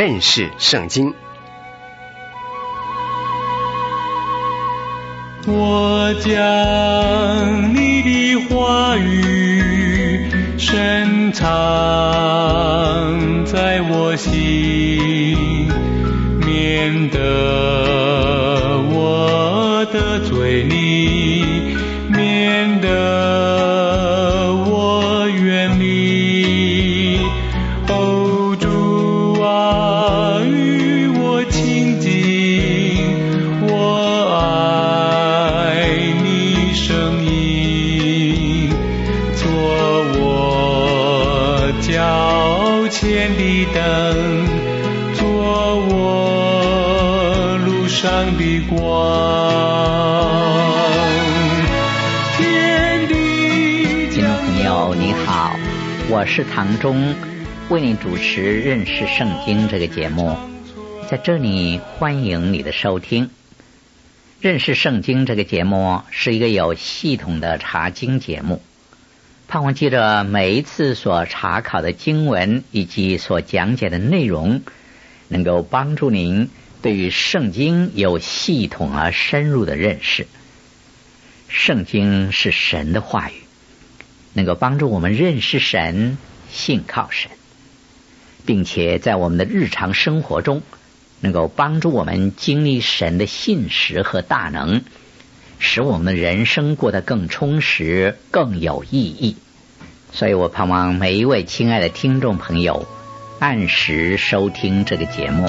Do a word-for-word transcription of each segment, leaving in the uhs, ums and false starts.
认识圣经。 我将你的话语深藏在我心，免得我得罪你，免得我远离。哦，主啊，与我亲近，我爱你声音，做我脚前的灯，做我路上的光。 听众朋友你好，我是唐忠，为您主持认识圣经这个节目。在这里欢迎你的收听。认识圣经这个节目是一个有系统的查经节目，盼望记着每一次所查考的经文以及所讲解的内容，能够帮助您对于圣经有系统而深入的认识。圣经是神的话语，能够帮助我们认识神，信靠神，并且在我们的日常生活中能够帮助我们经历神的信实和大能，使我们的人生过得更充实，更有意义。所以我盼望每一位亲爱的听众朋友按时收听这个节目。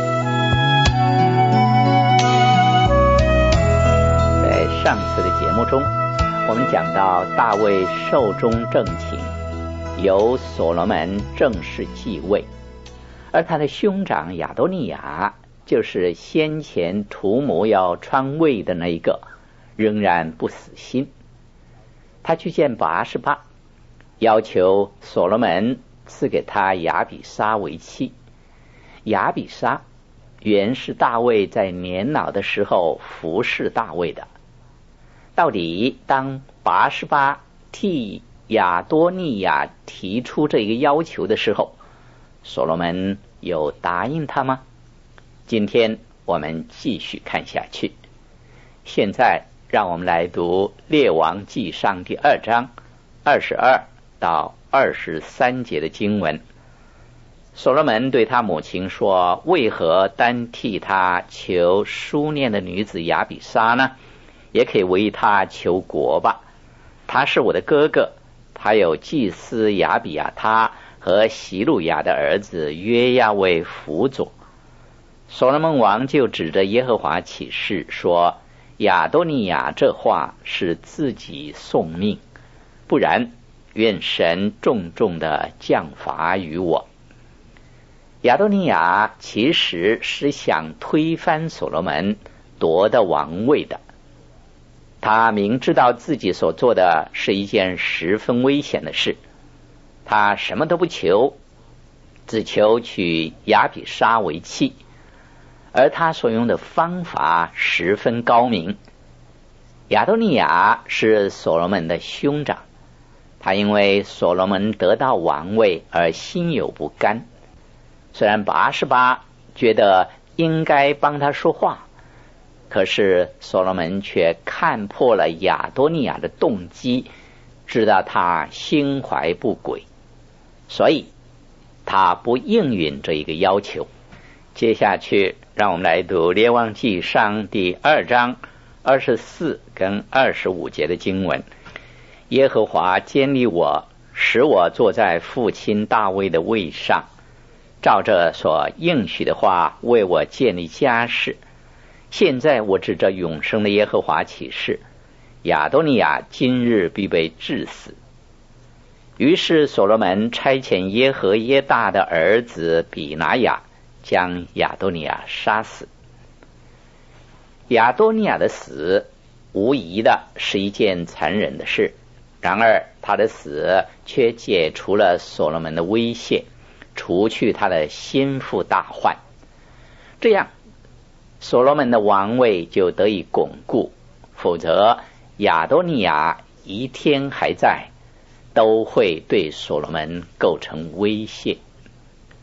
在上次的节目中，我们讲到大卫寿终正寝，由所罗门正式继位，而他的兄长亚多尼雅，就是先前图谋要篡位的那一个，仍然不死心。他去见拔示巴，要求所罗门赐给他亚比莎为妻。亚比莎原是大卫在年老的时候服侍大卫的。到底当拔示巴替亚多尼雅提出这个要求的时候，所罗门有答应他吗？今天我们继续看下去。现在让我们来读列王纪上第二章二十二到二十三节的经文。所罗门对他母亲说，为何单替他求书念的女子亚比莎呢？也可以为他求国吧。他是我的哥哥，他有祭司亚比亚他和希路亚的儿子约亚为辅佐。所罗门王就指着耶和华起誓说，亚多尼雅这话是自己送命，不然愿神重重的降罚于我。亚多尼雅其实是想推翻所罗门，夺得王位的。他明知道自己所做的是一件十分危险的事，他什么都不求，只求娶亚比莎为妻，而他所用的方法十分高明。亚多尼雅是所罗门的兄长，他因为所罗门得到王位而心有不甘。虽然拔示巴觉得应该帮他说话，可是所罗门却看破了亚多尼雅的动机，知道他心怀不轨，所以他不应允这一个要求。接下去让我们来读列王纪上第二章二十四跟二十五节的经文。耶和华坚立我，使我坐在父亲大卫的位上，照着所应许的话为我建立家室。现在我指着永生的耶和华起誓，亚多尼雅今日必被治死。于是所罗门差遣耶和耶大的儿子比拿雅将亚多尼雅杀死。亚多尼雅的死无疑的是一件残忍的事，然而他的死却解除了所罗门的威胁，除去他的心腹大患。这样所罗门的王位就得以巩固，否则亚多尼雅一天还在，都会对所罗门构成威胁。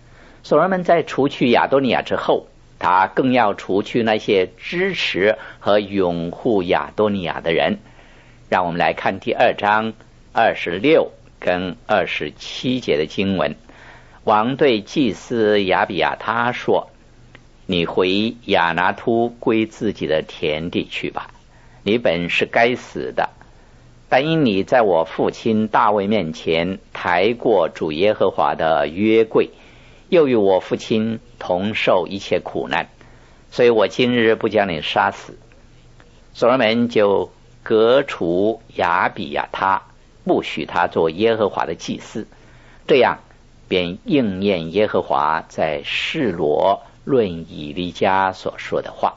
所罗门在除去亚多尼亚之后，他更要除去那些支持和拥护亚多尼亚的人。让我们来看第二章二十六跟二十七节的经文。王对祭司亚比亚他说：你回亚拿突归自己的田地去吧，你本是该死的，但因你在我父亲大卫面前抬过主耶和华的约柜，又与我父亲同受一切苦难，所以我今日不将你杀死。所罗门就革除亚比亚他，不许他做耶和华的祭司，这样便应验耶和华在示罗论以利家所说的话。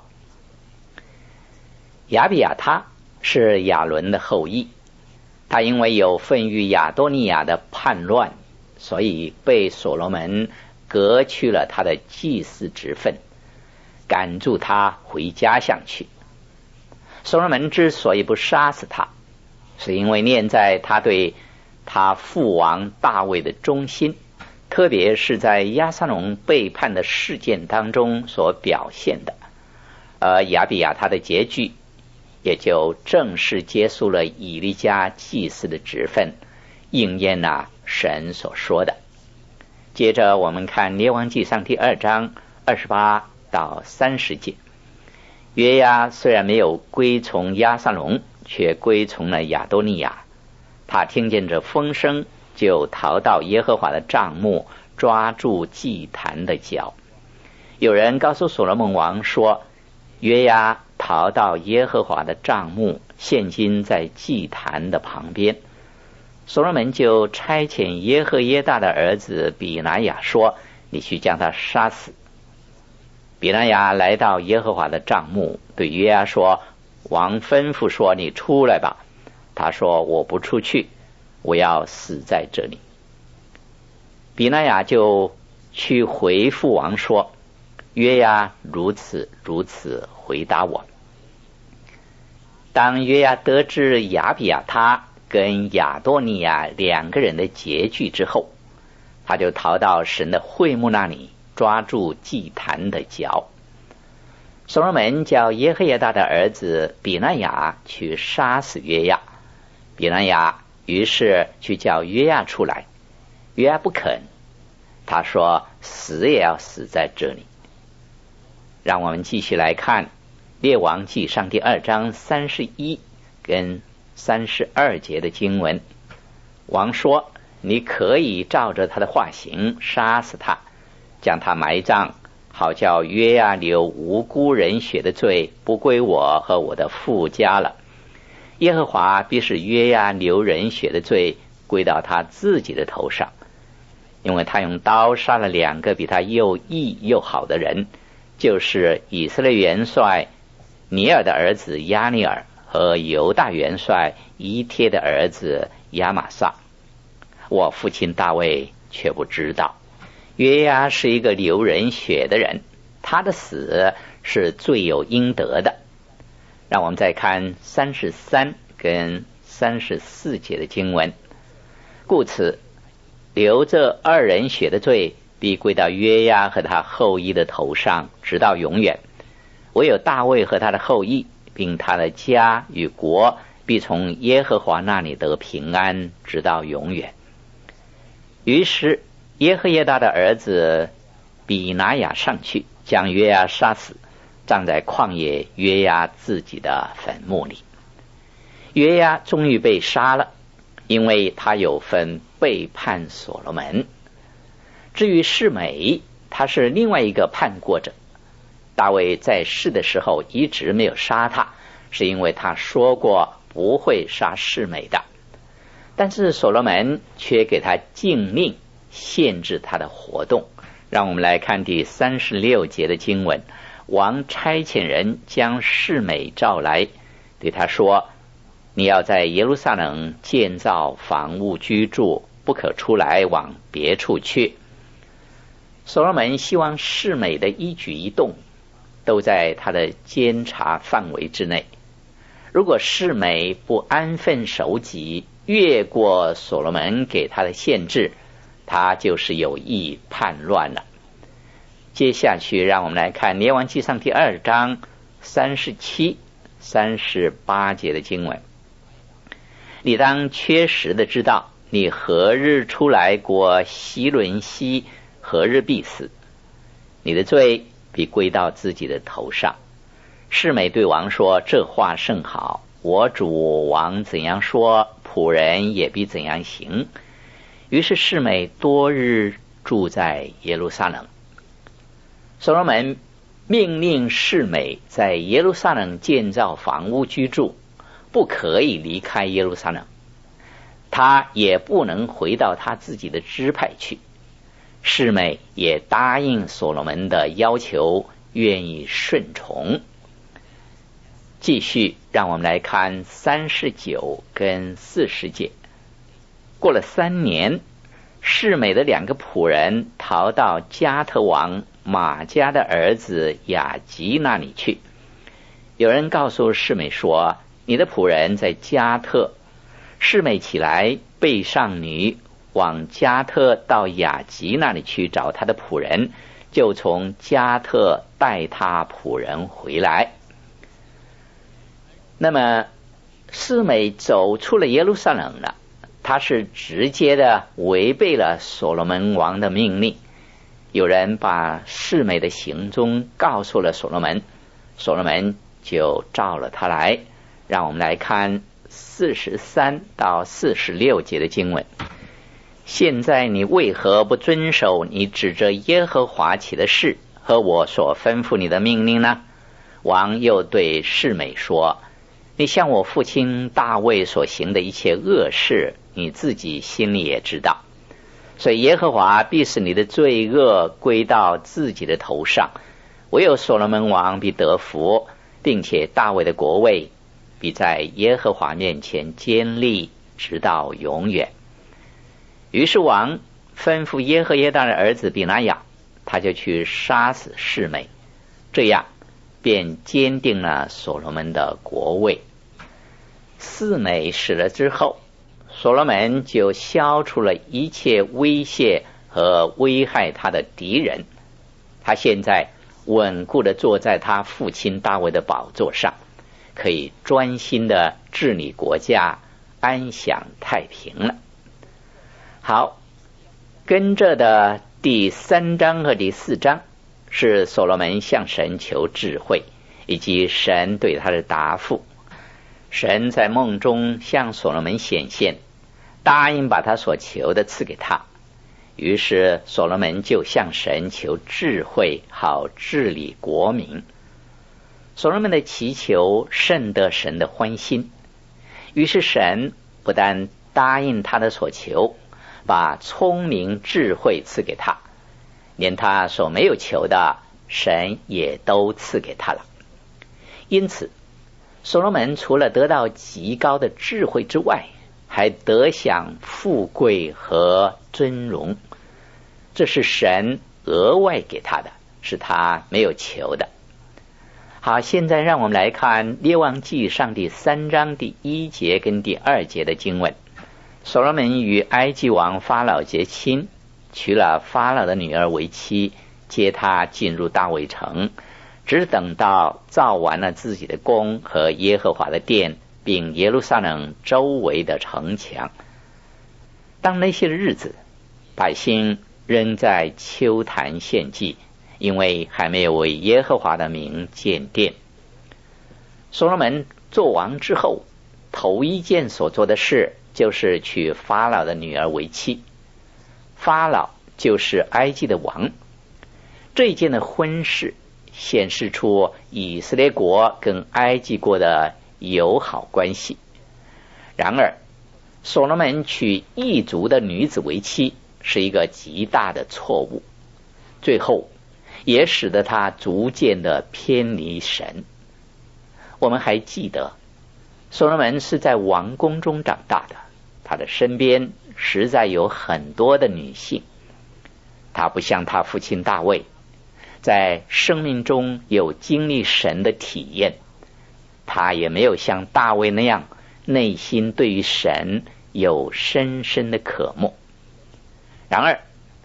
亚比亚他是亚伦的后裔，他因为有份于亚多尼亚的叛乱，所以被所罗门革去了他的祭司职分，赶逐他回家乡去。所罗门之所以不杀死他，是因为念在他对他父王大卫的忠心，特别是在押沙龙背叛的事件当中所表现的。而亚比亚他的结局也就正式结束了以利家祭司的职分，应验了神所说的。接着我们看列王纪上第二章二十八到三十节。约押虽然没有归从押沙龙，却归从了亚多尼亚。他听见这风声，就逃到耶和华的帐幕，抓住祭坛的脚。有人告诉所罗门王说，约押逃到耶和华的帐幕，现今在祭坛的旁边。所罗门就差遣耶和耶大的儿子比拿雅说，你去将他杀死。比拿雅来到耶和华的帐幕，对约押说，王吩咐说，你出来吧。他说，我不出去，我要死在这里。比拿雅就去回复王说，约押如此如此回答我。当约押得知亚比亚他跟亚多尼亚两个人的结局之后，他就逃到神的会幕那里，抓住祭坛的脚。所罗门叫耶和耶大的儿子比拿雅去杀死约押。比拿雅于是去叫约押出来，约押不肯，他说死也要死在这里。让我们继续来看列王纪上第二章三十一跟三十二节的经文。王说，你可以照着他的话行，杀死他，将他埋葬，好叫约押流无辜人血的罪不归我和我的父家了。耶和华必使约押流人血的罪归到他自己的头上，因为他用刀杀了两个比他又义又好的人，就是以色列元帅尼尔的儿子亚尼尔和犹大元帅伊帖的儿子亚玛撒。我父亲大卫却不知道，约押是一个流人血的人，他的死是罪有应得的。让我们再看三十三跟三十四节的经文。故此流这二人血的罪必归到约押和他后裔的头上，直到永远。唯有大卫和他的后裔，并他的家与国，必从耶和华那里得平安，直到永远。于是耶和耶大的儿子比拿雅上去，将约押杀死，葬在旷野约押自己的坟墓里。约押终于被杀了，因为他有份背叛所罗门。至于示每，他是另外一个叛国者。大卫在世的时候一直没有杀他，是因为他说过不会杀示每的。但是所罗门却给他禁令，限制他的活动。让我们来看第三十六节的经文。王差遣人将示每召来，对他说，你要在耶路撒冷建造房屋居住，不可出来往别处去。所罗门希望示每的一举一动都在他的监察范围之内。如果示每不安分守己，越过所罗门给他的限制，他就是有意叛乱了。 接下去让我们来看列王纪上第二章三十七、三十八节的经文。你当确实的知道，你何日出来过希伦溪，何日必死。你的罪必归到自己的头上。示每对王说，这话甚好，我主王怎样说，仆人也必怎样行。于是示每多日住在耶路撒冷。所罗门命令示每在耶路撒冷建造房屋居住，不可以离开耶路撒冷，他也不能回到他自己的支派去。示每也答应所罗门的要求，愿意顺从。继续让我们来看三十九跟四十节。过了三年，示每的两个仆人逃到加特王马加的儿子雅吉那里去。有人告诉示每说，你的仆人在加特。示每起来，背上女，往加特到雅吉那里去找他的仆人，就从加特带他仆人回来。那么示每走出了耶路撒冷了，他是直接的违背了所罗门王的命令。有人把示每的行踪告诉了所罗门，所罗门就召了他来。让我们来看四十三到四十六节的经文。现在你为何不遵守你指着耶和华起的誓和我所吩咐你的命令呢？王又对示每说，你向我父亲大卫所行的一切恶事，你自己心里也知道，所以耶和华必使你的罪恶归到自己的头上，唯有所罗门王必得福，并且大卫的国位必在耶和华面前坚立，直到永远。于是王吩咐耶和耶大的儿子比拿雅，他就去杀死示每，这样便坚定了所罗门的国位。示每死了之后，所罗门就消除了一切威胁和危害他的敌人。他现在稳固地坐在他父亲大卫的宝座上，可以专心地治理国家，安享太平了。好，跟着的第三章和第四章是所罗门向神求智慧，以及神对他的答复。神在梦中向所罗门显现，答应把他所求的赐给他。于是所罗门就向神求智慧，好治理国民。所罗门的祈求甚得神的欢心，于是神不但答应他的所求，把聪明智慧赐给他，连他所没有求的，神也都赐给他了。因此所罗门除了得到极高的智慧之外，还得享富贵和尊荣，这是神额外给他的，是他没有求的。好，现在让我们来看列王纪上第三章第一节跟第二节的经文。所罗门与埃及王法老结亲，娶了法老的女儿为妻，接他进入大卫城，只等到造完了自己的宫和耶和华的殿，并耶路撒冷周围的城墙。当那些日子，百姓仍在丘坛献祭，因为还没有为耶和华的名建殿。所罗门做王之后，头一件所做的事就是娶法老的女儿为妻。法老就是埃及的王。这一件的婚事显示出以色列国跟埃及国的友好关系。然而所罗门娶异族的女子为妻是一个极大的错误，最后也使得他逐渐的偏离神。我们还记得所罗门是在王宫中长大的，他的身边实在有很多的女性。他不像他父亲大卫，在生命中有经历神的体验，他也没有像大卫那样内心对于神有深深的渴慕。然而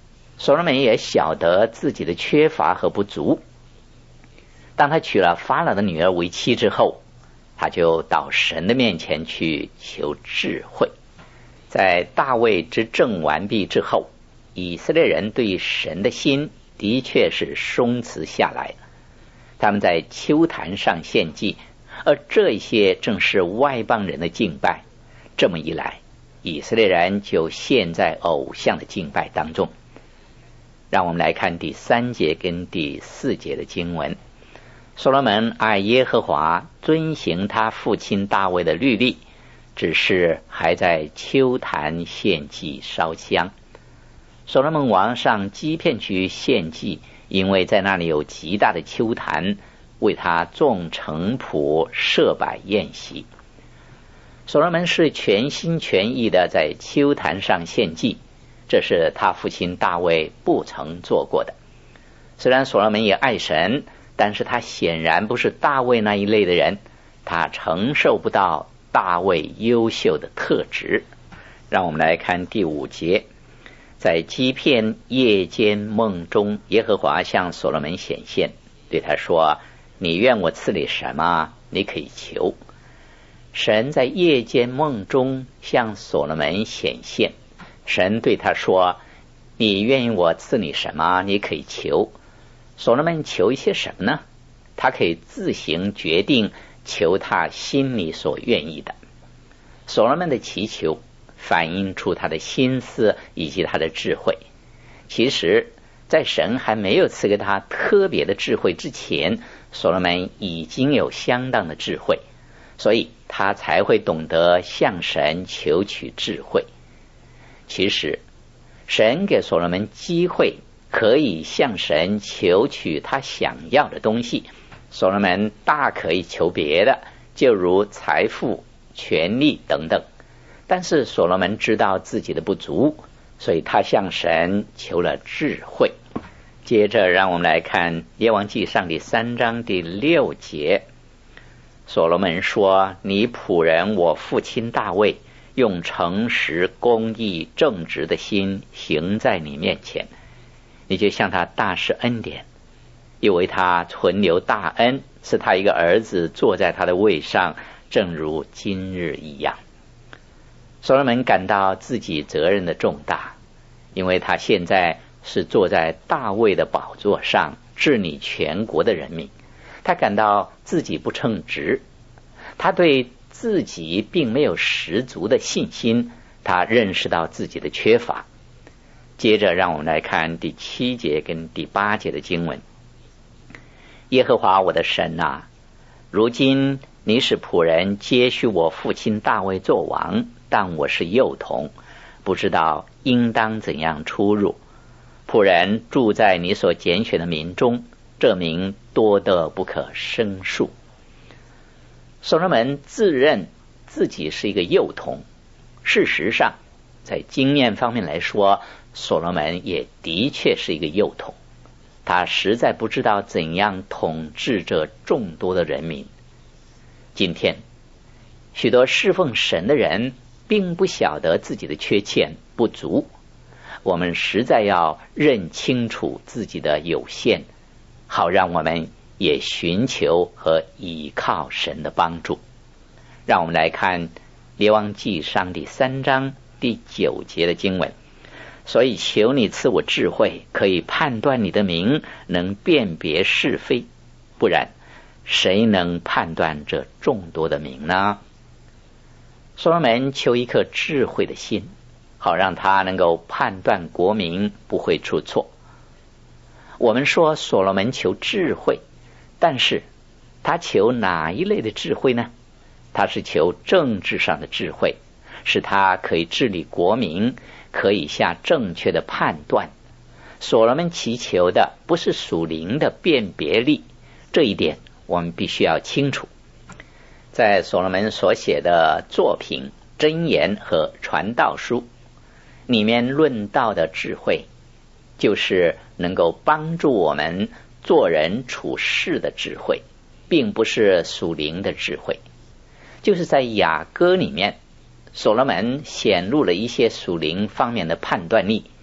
所罗门也晓得自己的缺乏和不足。当他娶了法老的女儿为妻之后，他就到神的面前去求智慧。在大卫之政完毕之后，以色列人对神的心的确是松弛下来，他们在丘坛上献祭，而这些正是外邦人的敬拜。这么一来，以色列人就陷在偶像的敬拜当中。让我们来看第三节跟第四节的经文。所罗门爱耶和华，遵行他父亲大卫的律例，只是还在丘坛献祭烧香。所罗门王上基遍去献祭，因为在那里有极大的丘坛，为他种诚仆，设摆宴席。所罗门是全心全意的在丘坛上献祭，这是他父亲大卫不曾做过的。虽然所罗门也爱神，但是他显然不是大卫那一类的人，他承受不到大卫优秀的特质。让我们来看第五节。在基遍夜间梦中，耶和华向所罗门显现，对他说，你愿我赐你什么，你可以求。神在夜间梦中向所罗门显现，神对他说，你愿意我赐你什么，你可以求。所罗门求一些什么呢？他可以自行决定求他心里所愿意的。所罗门的祈求反映出他的心思以及他的智慧。其实在神还没有赐给他特别的智慧之前，所罗门已经有相当的智慧，所以他才会懂得向神求取智慧。其实神给所罗门机会可以向神求取他想要的东西，所罗门大可以求别的，就如财富、权力等等。但是所罗门知道自己的不足，所以他向神求了智慧。接着让我们来看列王纪上第三章第六节。所罗门说，你仆人我父亲大卫用诚实、公义、正直的心行在你面前，你就向他大施恩典，又为他存留大恩，使他一个儿子坐在他的位上，正如今日一样。所罗门感到自己责任的重大，因为他现在是坐在大卫的宝座上，治理全国的人民。他感到自己不称职，他对自己并没有十足的信心，他认识到自己的缺乏。接着让我们来看第七节跟第八节的经文。耶和华我的神啊，如今你使仆人接续我父亲大卫做王，但我是幼童，不知道应当怎样出入。仆人住在你所拣选的民中，这名多得不可胜数。所罗门自认自己是一个幼童，事实上在经验方面来说，所罗门也的确是一个幼童，他实在不知道怎样统治这众多的人民。今天许多侍奉神的人并不晓得自己的缺欠不足，我们实在要认清楚自己的有限，好让我们也寻求和倚靠神的帮助。让我们来看列王纪上第三章第九节的经文。所以求你赐我智慧，可以判断你的名，能辨别是非，不然谁能判断这众多的名呢？所罗门求一颗智慧的心，好让他能够判断国民不会出错。我们说所罗门求智慧，但是他求哪一类的智慧呢？他是求政治上的智慧，使他可以治理国民，可以下正确的判断。所罗门祈求的不是属灵的辨别力，这一点我们必须要清楚。在所罗门所写的作品箴言和传道书里面论道的智慧，就是能够帮助我们做人处事的智慧，并不是属灵的智慧。就是在雅歌里面，所罗门显露了一些属灵方面的判断力，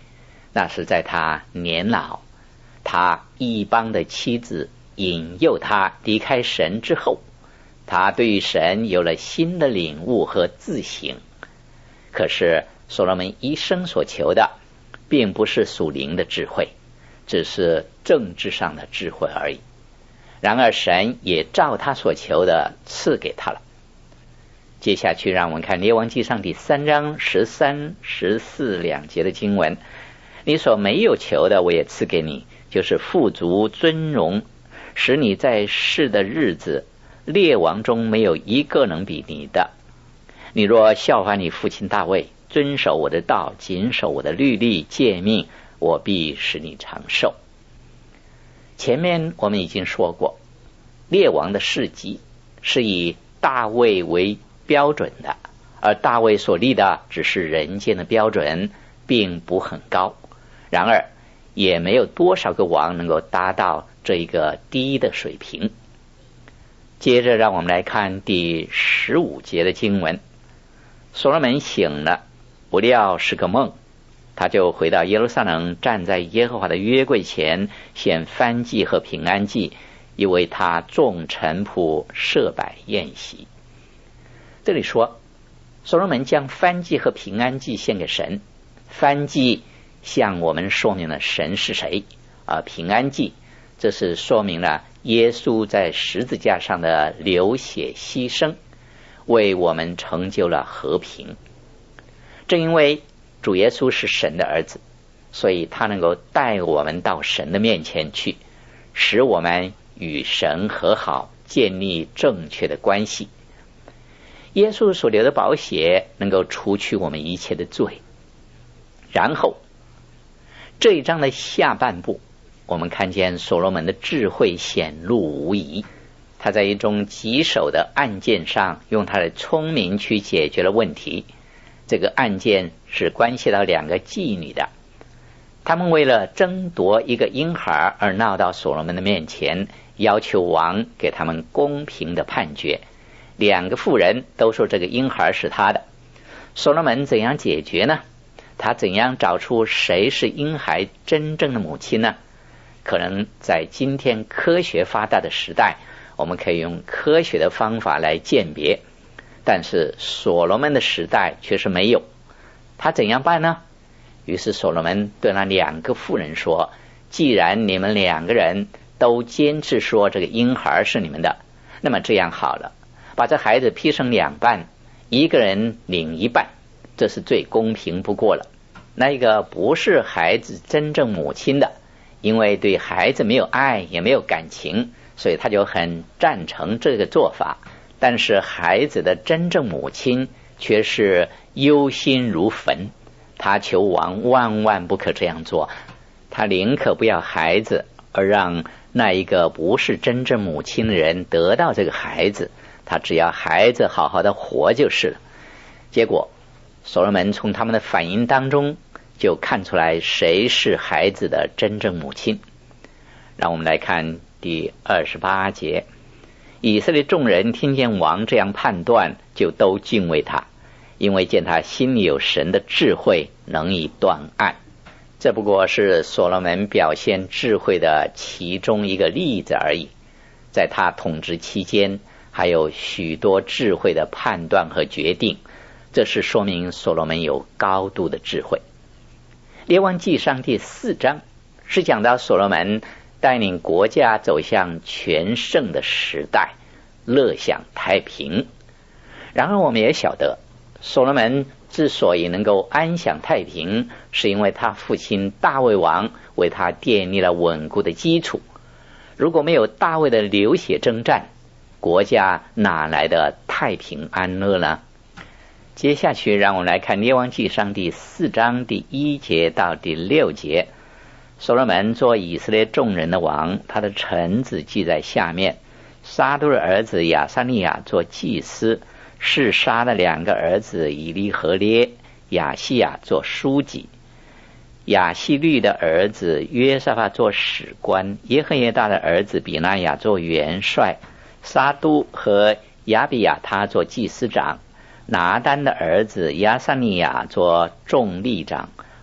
那是在他年老，他异邦的妻子引诱他离开神之后，他对于神有了新的领悟和自省。可是所罗门一生所求的并不是属灵的智慧，只是政治上的智慧而已。然而神也照他所求的赐给他了。接下去让我们看列王纪上第三章十三、十四两节的经文。你所没有求的我也赐给你，就是富足尊荣，使你在世的日子列王中没有一个能比你的。你若效法你父亲大卫，遵守我的道，谨守我的律例诫命，我必使你长寿。前面我们已经说过，列王的事迹是以大卫为标准的，而大卫所立的只是人间的标准，并不很高。然而也没有多少个王能够达到这一个低的水平。接着让我们来看第十五节的经文。所罗门醒了，不料是个梦，他就回到耶路撒冷，站在耶和华的约柜前，献燔祭和平安祭，又为他众臣仆设摆宴席。这里说所罗门将燔祭和平安祭献给神，燔祭向我们说明了神是谁，而平安祭这是说明了耶稣在十字架上的流血牺牲，为我们成就了和平。正因为主耶稣是神的儿子，所以他能够带我们到神的面前去，使我们与神和好，建立正确的关系。耶稣所流的宝血能够除去我们一切的罪。然后这一章的下半部，我们看见所罗门的智慧显露无遗。他在一宗棘手的案件上用他的聪明去解决了问题。这个案件是关系到两个妓女的，他们为了争夺一个婴孩而闹到所罗门的面前，要求王给他们公平的判决。两个妇人都说这个婴孩是他的。所罗门怎样解决呢？他怎样找出谁是婴孩真正的母亲呢？可能在今天科学发达的时代，我们可以用科学的方法来鉴别，但是所罗门的时代却是没有。他怎样办呢？于是所罗门对那两个妇人说，既然你们两个人都坚持说这个婴孩是你们的，那么这样好了，把这孩子劈成两半，一个人领一半，这是最公平不过了。那一个不是孩子真正母亲的，因为对孩子没有爱也没有感情，所以他就很赞成这个做法。但是孩子的真正母亲却是忧心如焚，他求王万万不可这样做，他宁可不要孩子，而让那一个不是真正母亲的人得到这个孩子，他只要孩子好好的活就是了。结果所罗门从他们的反应当中就看出来谁是孩子的真正母亲。让我们来看第二十八节。以色列众人听见王这样判断，就都敬畏他，因为见他心里有神的智慧，能以断案。这不过是所罗门表现智慧的其中一个例子而已。在他统治期间，还有许多智慧的判断和决定，这是说明所罗门有高度的智慧。列王纪上第四章是讲到所罗门带领国家走向全盛的时代，乐享太平。然而我们也晓得，所罗门之所以能够安享太平，是因为他父亲大卫王为他奠定了稳固的基础。如果没有大卫的流血征战，国家哪来的太平安乐呢？接下去让我们来看列王纪上第四章第一节到第六节。所罗门做以色列众人的王，他的臣子记在下面。撒督的儿子亚撒利亚做祭司，示沙的两个儿子以利和列、亚西亚做书记。亚希律的儿子约沙法做史官，耶和耶大的儿子比拿雅做元帅，撒督和亚比亚他做祭司长，拿单的儿子亚撒利亚做众吏长，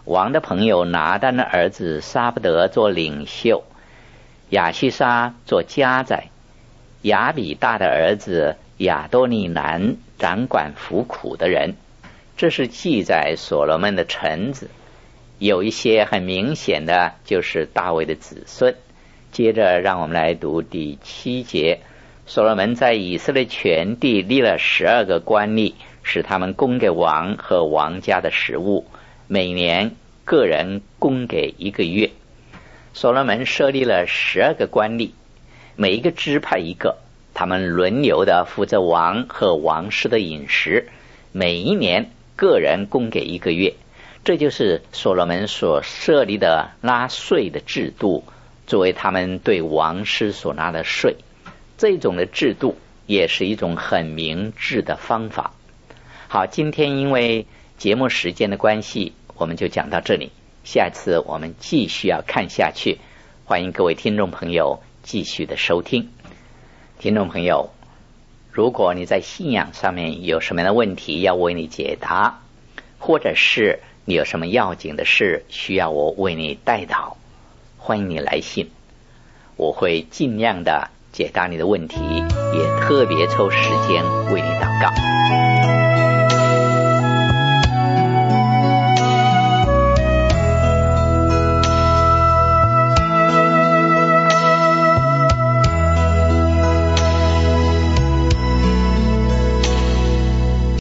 王的朋友拿单的儿子撒不得做领袖，亚西沙做家宰，亚比大的儿子亚多尼南掌管服苦的人。这是记载所罗门的臣子，有一些很明显的就是大卫的子孙。接着让我们来读第七节，所罗门在以色列全地立了十二个官吏，使他们供给王和王家的食物，每年个人供给一个月。所罗门设立了十二个官吏，每一个支派一个，他们轮流的负责王和王室的饮食，每一年个人供给一个月。这就是所罗门所设立的纳税的制度，作为他们对王室所纳的税。这种的制度也是一种很明智的方法。好，今天因为节目时间的关系，我们就讲到这里，下次我们继续要看下去，欢迎各位听众朋友继续的收听。听众朋友，如果你在信仰上面有什么样的问题要为你解答，或者是你有什么要紧的事需要我为你代祷，欢迎你来信，我会尽量的解答你的问题，也特别抽时间为你祷告。